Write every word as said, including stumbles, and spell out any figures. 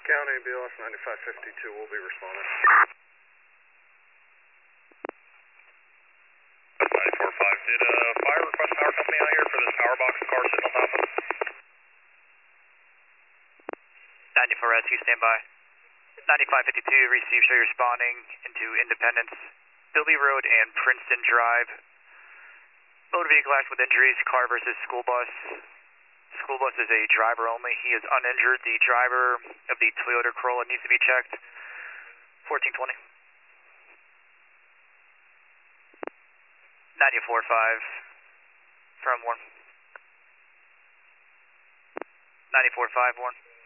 County B L S ninety-five fifty-two will be responding. ninety-four five, did uh, fire request power company out here for this power box car sitting on top of it? ninety-four S Q, stand by. ninety-five fifty-two, receive, show you responding into Independence, Billy Road and Princeton Drive. Motor vehicle accident with injuries, car versus school bus. School bus is a driver only. He is uninjured. The driver of the Toyota Corolla needs to be checked. fourteen twenty. ninety-four five from one. ninety-four five one.